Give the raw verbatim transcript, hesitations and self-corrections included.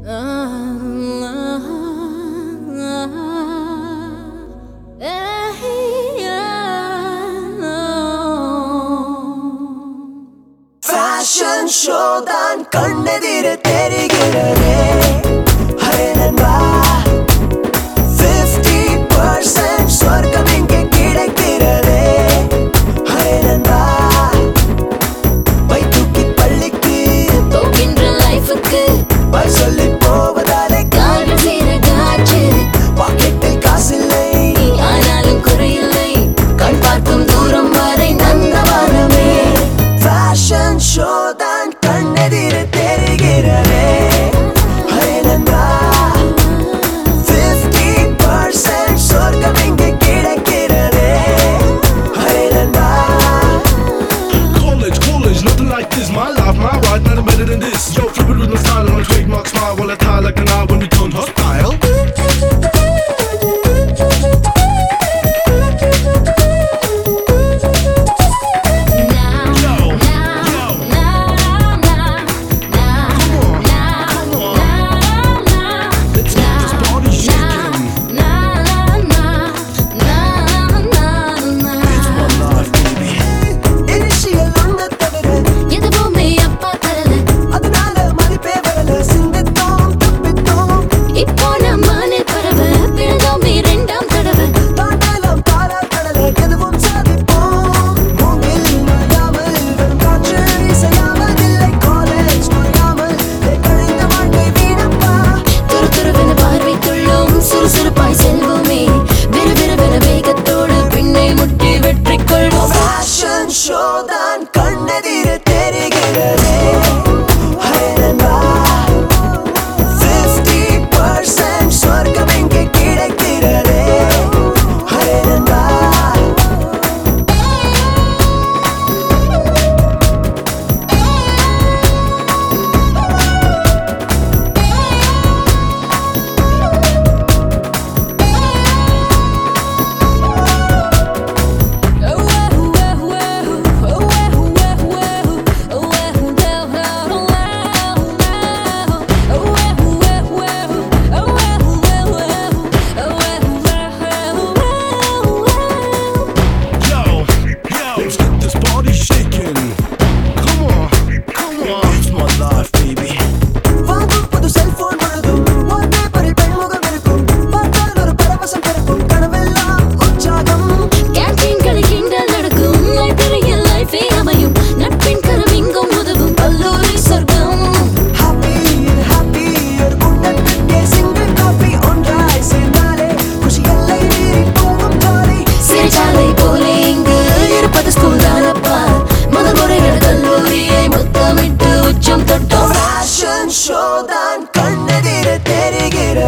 Fashion show தான் கண்ணெதிர தெரிகிறதே ஹரே நண்பா fifty percent சொர்க்கம் இங்கே கிடைக்கிறதே ஹரே நண்பா பை தூக்கி பள்ளிக்கு போகின்ற லைஃபுக்கு பை சொல்லி போவதாலே காடு சீரகாச்சு பாக்கெட்டில் காசில்லை ஆனாலும் குறையில்லை கண் பார்க்கும் தூரம் வரை நந்தவனமே Fashion show தான் கண்ணெதிர தெரிகிறதே ஹரே நண்பா fifty percent சொர்க்கம் இங்கே கிடைக்கிறதே ஹரே நண்பா College, college, nothing like this. My life, my ride, nothing better than this. Yo, flip it with my style and my trademark smile. While I tie like an eye when we turn hostile. Initial ஒண்ணு தவிர எதுவுமே அப்பா தரல அதனால மதிப்பே வரல சிந்தித்தோம் தப்பித்தோம் இப்போ நம்மானே பரவ பிறந்தோமே ரெண்டாம் தடவை தாண்டலாம் தாரா கடல எதுவும் சாதிப்போம் மூங்கில் நுழையாமல் வெறும் காற்று இசையாமல் இல்லை காலேஜ் நுழையாமல் கழிந்த வாழ்க்கை வீணப்பா துரு துருவென பார்வை துள்ளும் சுறுசுறுப்பாய் செல்வோமே விறுவிறுவென வேகத்தோடு பின்னை முட்டி வெற்றி கொள்வோம் Fashion show தான் கண்ணெதிர தெரிகிறதே ஹரே நண்பா fifty percent சொர்க்கம் இங்கே கிடைக்கிறதே ஹரே நண்பா Yo, yo, let's get this party shaking. Come on, come on. It's my life, baby. வாங்கும் புது செல்போன் முழுதும் வால்பேப்பரில் பெண்முகம் இருக்கும் பார்த்தால் ஒரு பரவசம் பிறக்கும் கனவெல்லாம் உற்சாகம் கேண்டீன்களில் கிண்டல் நடக்கும் லைப்ரரியில் லைஃபே அமையும் நட்பின் கரம் இங்கும் உதவும் கல்லூரி சொர்க்கம் ஹாப்பி ஹாப்பி ஒரு குண்டத்துக்கே சிங்கிள் காஃபி ஒன்றாய் சேர்ந்தாலே குஷி எல்லை மீறி போகும் ஜாலி சிறைச்சாலை போல இங்கு இருப்பது ஸ்கூல் தானப்பா முதல் முறைகள் கல்லூரியை முத்தமிட்டு உச்சம் தொட்டோம் Fashion show தான் கண்ணெதிர தெரிகிற